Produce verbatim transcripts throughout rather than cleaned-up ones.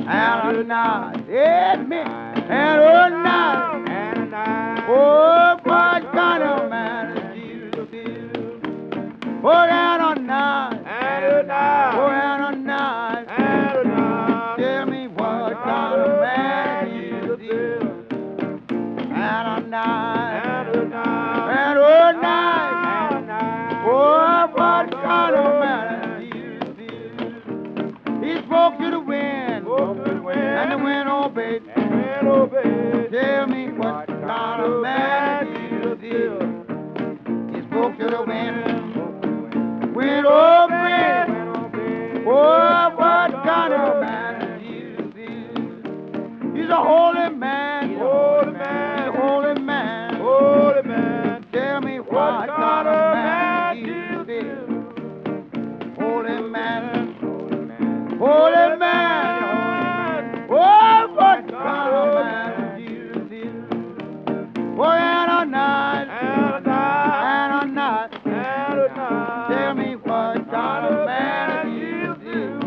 Adonai, Amen. Adonai, Adonai. oh, what kind of man is Jesus is? Oh, Adonai, Adonai. oh, Adonai, Adonai. tell me what kind of man Jesus is? Adonai, Adonai. Adonai, Adonai. oh, what kind of man Jesus is? He spoke to the wind, Spoke to the wind. and the wind obeyed. And wind obeyed. Tell me what kind of man Jesus is. He spoke to the wind, wind obeyed. Wind obeyed. Oh, what kind of man Jesus is. He's a holy man, Holy He's man. a holy man. Holy man. Tell me what kind of man Jesus is. Holy man, holy man. Oh, what kind of man Jesus is. Oh, Adonai, Adonai. Adonai. Adonai. Tell me what kind of man Jesus is.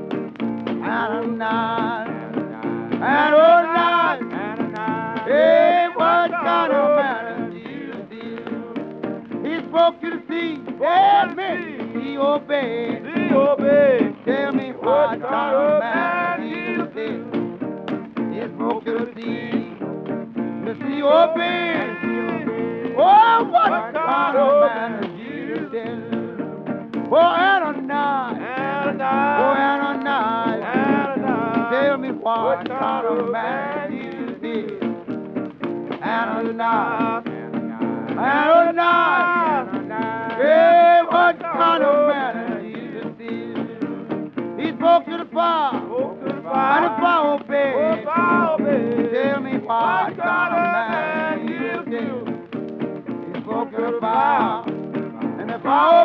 Adonai, Adonai. Adonai. Hey, what kind of man Jesus is. He spoke to the sea, amen. He obeyed. He obeyed. Tell me what kind of man Jesus is. He spoke to the sea, the sea obeyed. Oh, what kind of man Jesus is. Oh, Adonai, Adonai. oh, Adonai. Adonai. Tell me what kind of man Jesus is. Adonai, Adonai. Hey, what kind of man Jesus is. He spoke to the fire, Spoke to the and the fire. fire obeyed. Oh, fire obeyed. Tell me what kind of man Jesus is. He spoke to the fire, and the fire